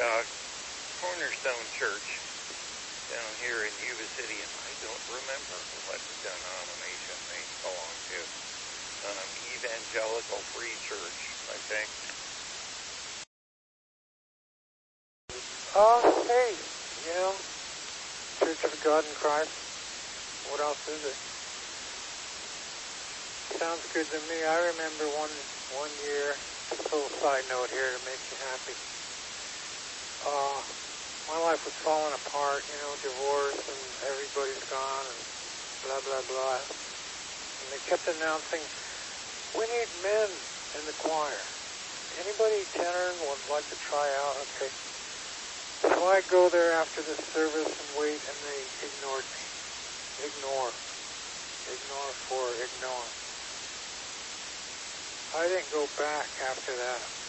Cornerstone Church down here in Yuba City, and I don't remember what denomination they belong to. Evangelical Free Church, I think. Hey, Church of God in Christ. What else is it? Sounds good to me. I remember one year, just a little side note here to make you happy. My life was falling apart, divorce and everybody's gone and blah, blah, blah. And they kept announcing, we need men in the choir. Anybody tenor would like to try out? Okay. So I go there after the service and wait, and they ignored me. Ignore for ignore. I didn't go back after that.